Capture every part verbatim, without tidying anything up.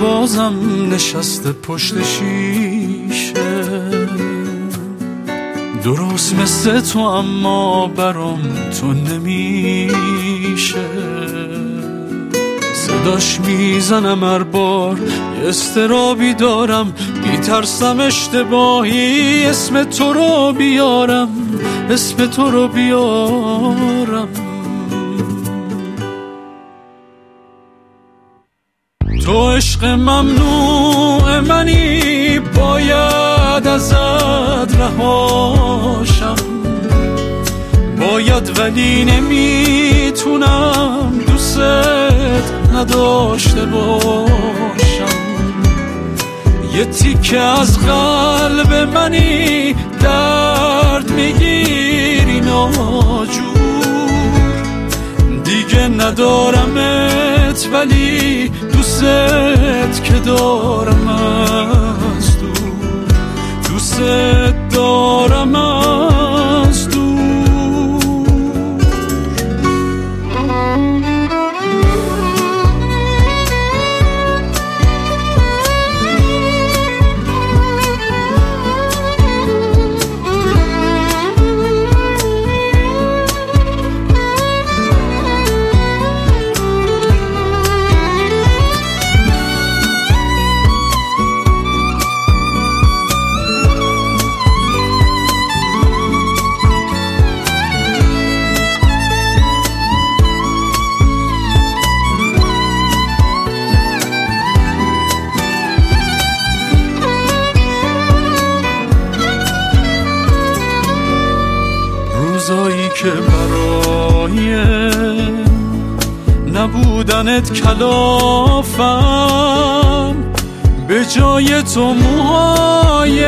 بازم نشسته پشت شیشه، درست مثل تو اما برام تو نمیشه. صداش میزنم هر بار یه استرابی دارم، میترسم اشتباهی اسم تو رو بیارم، اسم تو رو بیارم. تو عشق ممنوع منی، باید ازت رهاشم، باید ولی نمیتونم دوست نداشته باشم. یه تیکه از قلب منی درد میگیری ناجور، دیگه ندارمت ولی دوست که دارم از دور، دوست دارم از دور. روزایی که برای نبودنت کلافم، به جای تو موهای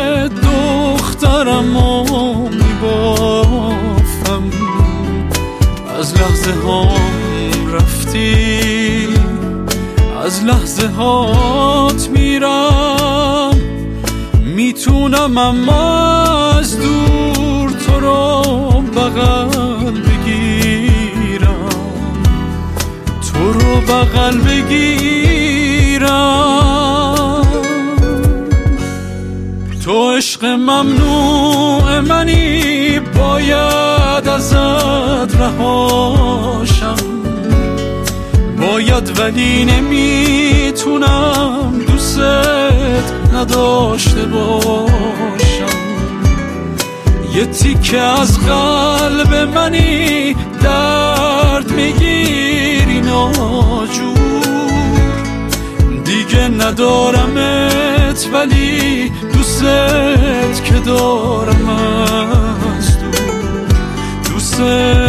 دخترمو میبافم. از لحظه هام رفتی، از لحظه هات میرم، میتونم اما از دور تو رو بغل بگیرم، تو رو بغل بگیرم. تو عشق ممنوع منی، باید ازت رهاشم، باید ولی نمیتونم دوست نداشته باشم. یه تیکه از قلب منی درد میگیری ناجور، دیگه ندارمت ولی دوست که دارم از دور، دوست